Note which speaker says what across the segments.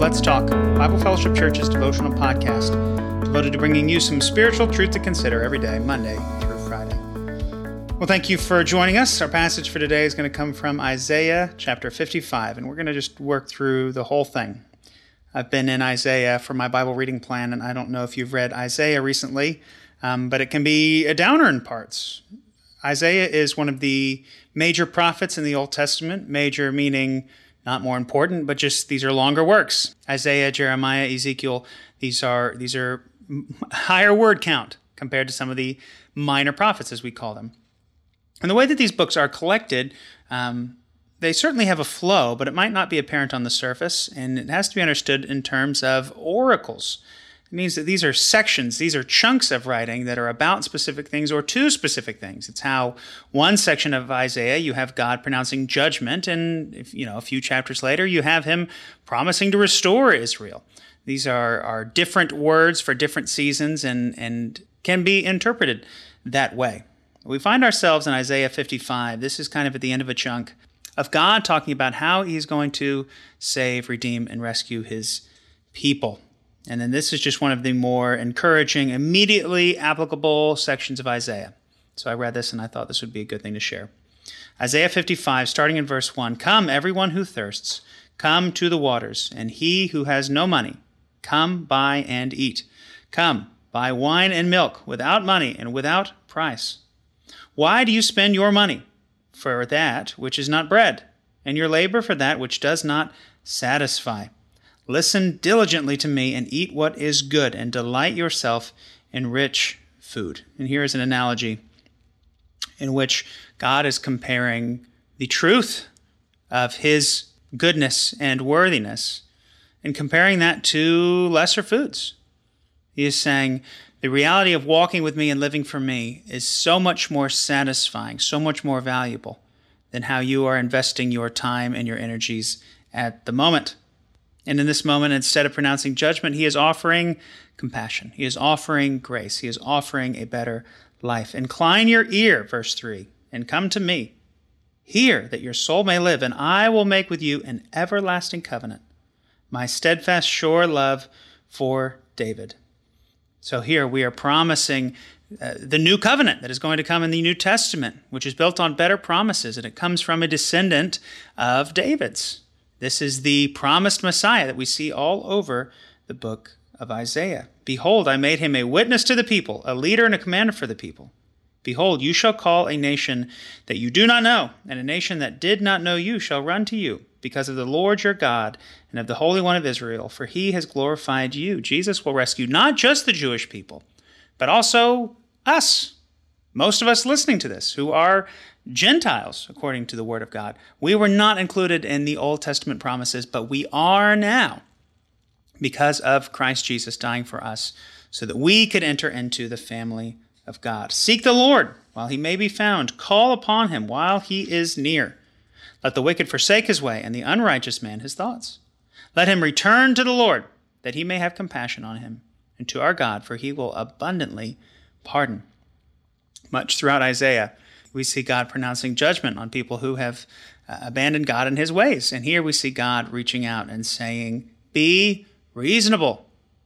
Speaker 1: Let's Talk, Bible Fellowship Church's devotional podcast, devoted to bringing you some spiritual truth to consider every day, Monday through Friday. Well, thank you for joining us. Our passage for today is going to come from Isaiah chapter 55, and we're going to just work through the whole thing. I've been in Isaiah for my Bible reading plan, and I don't know if you've read Isaiah recently, but it can be a downer in parts. Isaiah is one of the major prophets in the Old Testament, major meaning not more important, but just these are longer works. Isaiah, Jeremiah, Ezekiel, these are higher word count compared to some of the minor prophets, as we call them. And the way that these books are collected, they certainly have a flow, but it might not be apparent on the surface, and it has to be understood in terms of oracles. It means that these are sections, these are chunks of writing that are about specific things or to specific things. It's how one section of Isaiah, you have God pronouncing judgment, and a few chapters later, you have him promising to restore Israel. These are different words for different seasons and can be interpreted that way. We find ourselves in Isaiah 55. This is kind of at the end of a chunk of God talking about how he's going to save, redeem, and rescue his people. And then this is just one of the more encouraging, immediately applicable sections of Isaiah. So I read this and I thought this would be a good thing to share. Isaiah 55, starting in verse 1, "Come, everyone who thirsts, come to the waters, and he who has no money, come buy and eat. Come, buy wine and milk without money and without price. Why do you spend your money for that which is not bread, and your labor for that which does not satisfy? Listen diligently to me and eat what is good, and delight yourself in rich food." And here is an analogy in which God is comparing the truth of his goodness and worthiness and comparing that to lesser foods. He is saying, the reality of walking with me and living for me is so much more satisfying, so much more valuable than how you are investing your time and your energies at the moment. And in this moment, instead of pronouncing judgment, he is offering compassion. He is offering grace. He is offering a better life. "Incline your ear," verse 3, "and come to me. Hear that your soul may live, and I will make with you an everlasting covenant, my steadfast, sure love for David." So here we are promising the new covenant that is going to come in the New Testament, which is built on better promises, and it comes from a descendant of David's. This is the promised Messiah that we see all over the book of Isaiah. "Behold, I made him a witness to the people, a leader and a commander for the people. Behold, you shall call a nation that you do not know, and a nation that did not know you shall run to you, because of the Lord your God and of the Holy One of Israel, for he has glorified you." Jesus will rescue not just the Jewish people, but also us. Most of us listening to this, who are Gentiles, according to the Word of God. We were not included in the Old Testament promises, but we are now because of Christ Jesus dying for us so that we could enter into the family of God. "Seek the Lord while he may be found. Call upon him while he is near. Let the wicked forsake his way, and the unrighteous man his thoughts. Let him return to the Lord, that he may have compassion on him, and to our God, for he will abundantly pardon." Much throughout Isaiah, we see God pronouncing judgment on people who have abandoned God and his ways. And here we see God reaching out and saying, be reasonable.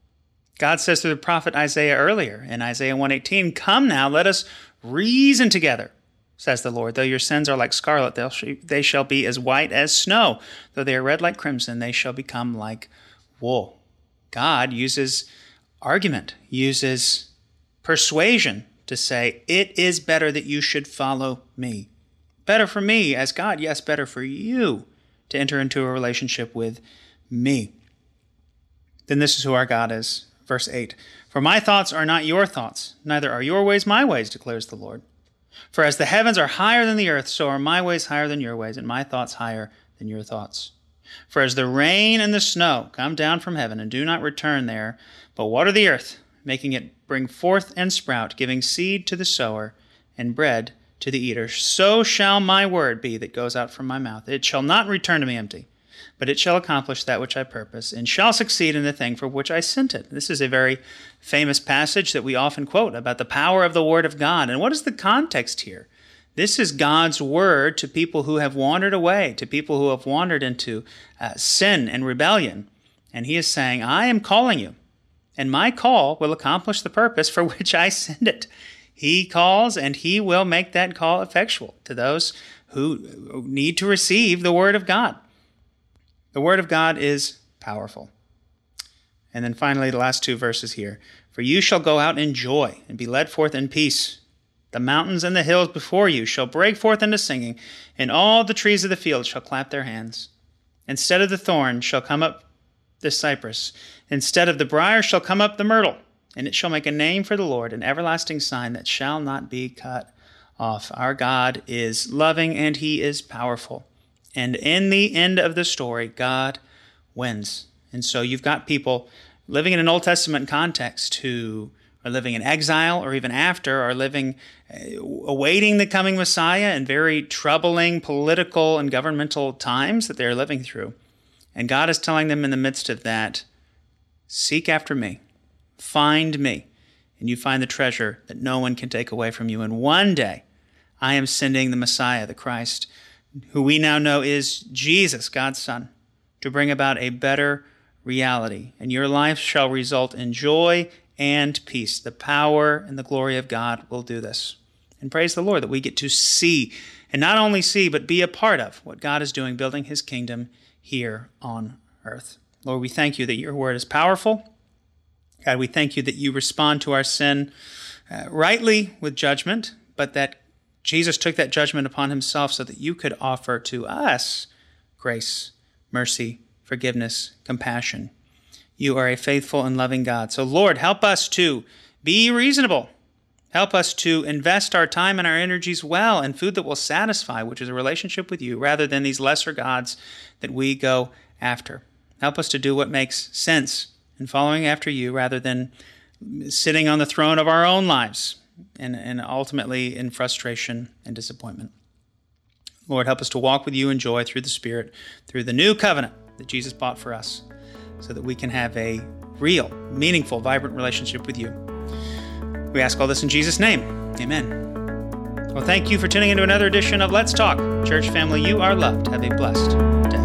Speaker 1: God says through the prophet Isaiah earlier in Isaiah 1:18, "Come now, let us reason together, says the Lord. Though your sins are like scarlet, they shall be as white as snow. Though they are red like crimson, they shall become like wool." God uses argument, uses persuasion to say, it is better that you should follow me. Better for me as God, yes, better for you to enter into a relationship with me. Then this is who our God is. Verse 8, "For my thoughts are not your thoughts, neither are your ways my ways, declares the Lord. For as the heavens are higher than the earth, so are my ways higher than your ways, and my thoughts higher than your thoughts. For as the rain and the snow come down from heaven and do not return there, but water the earth, making it bring forth and sprout, giving seed to the sower and bread to the eater, so shall my word be that goes out from my mouth. It shall not return to me empty, but it shall accomplish that which I purpose, and shall succeed in the thing for which I sent it." This is a very famous passage that we often quote about the power of the Word of God. And what is the context here? This is God's word to people who have wandered away, to people who have wandered into sin and rebellion. And he is saying, I am calling you, and my call will accomplish the purpose for which I send it. He calls, and he will make that call effectual to those who need to receive the word of God. The word of God is powerful. And then finally, the last two verses here. For you shall go out in joy and be led forth in peace. The mountains and the hills before you shall break forth into singing, and all the trees of the field shall clap their hands. Instead of the thorn shall come up the cypress. Instead of the briar shall come up the myrtle. And it shall make a name for the Lord, an everlasting sign that shall not be cut off. Our God is loving and he is powerful. And in the end of the story, God wins. And so you've got people living in an Old Testament context who are living in exile or even after, are living, awaiting the coming Messiah in very troubling political and governmental times that they're living through. And God is telling them in the midst of that, seek after me, find me, and you find the treasure that no one can take away from you. And one day I am sending the Messiah, the Christ, who we now know is Jesus, God's Son, to bring about a better reality. And your life shall result in joy and peace. The power and the glory of God will do this. And praise the Lord that we get to see, and not only see, but be a part of what God is doing, building his kingdom here on earth. Lord, we thank you that your word is powerful. God, we thank you that you respond to our sin rightly with judgment, but that Jesus took that judgment upon himself so that you could offer to us grace, mercy, forgiveness, compassion. You are a faithful and loving God. So Lord, help us to be reasonable. Help us to invest our time and our energies well in food that will satisfy, which is a relationship with you, rather than these lesser gods that we go after. Help us to do what makes sense in following after you rather than sitting on the throne of our own lives and ultimately in frustration and disappointment. Lord, help us to walk with you in joy through the Spirit, through the new covenant that Jesus bought for us, so that we can have a real, meaningful, vibrant relationship with you. We ask all this in Jesus' name. Amen. Well, thank you for tuning into another edition of Let's Talk. Church family, you are loved. Have a blessed day.